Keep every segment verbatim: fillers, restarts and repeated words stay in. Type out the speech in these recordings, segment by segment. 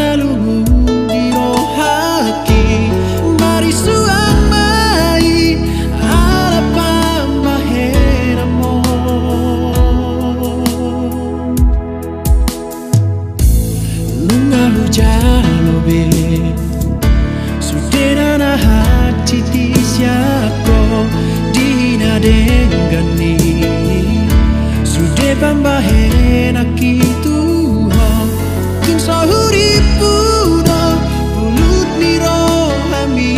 lalu di rohaki mari suang mai ala pambahera mo lungalu jalobe sudena hati ti siako dina dengani sude pambahera kitu sahuripu no bulut ni rohami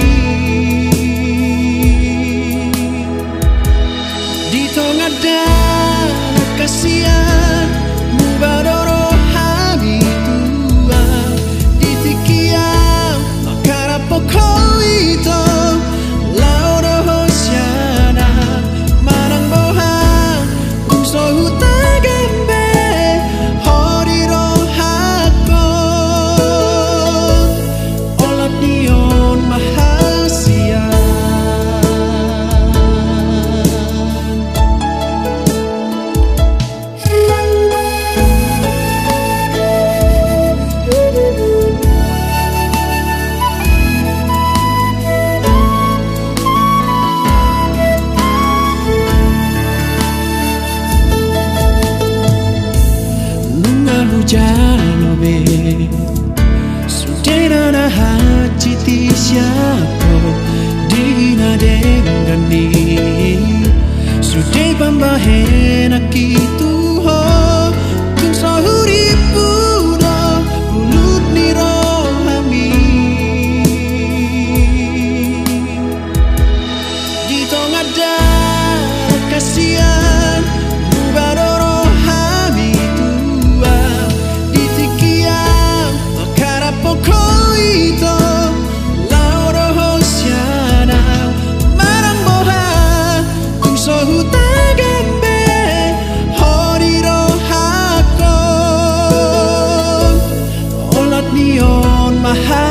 di tengah dan kasihan mubado rohami tua di tikiam makara pokok itu lauro hosiana marang bohang umso hutagambe jalobe sudena na hati ti siako dina dengani sude pambahena kitu ho kung sahuripu no bulut ni rohami di tengah dan kasihan mubado rohami mahal